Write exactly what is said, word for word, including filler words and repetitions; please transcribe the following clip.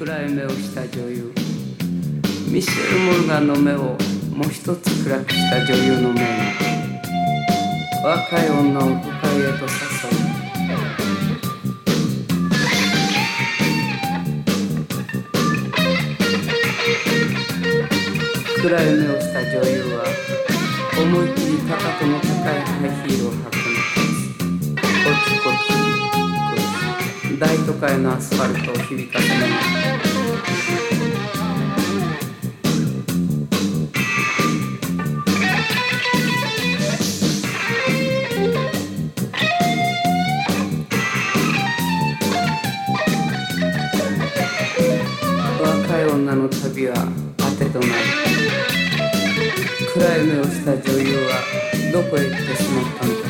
暗い目をした女優、ミシェル・モルガンの目をもう一つ暗くした女優の目が若い女を都会へと誘う。暗い目をした女優は思い切りかかとの高いハイヒールを履くのです。コツコツコツ大都会のアスファルトを響かせながら若い女の旅は果てとなる。暗い目をした女優はどこへ行ってしまったのか。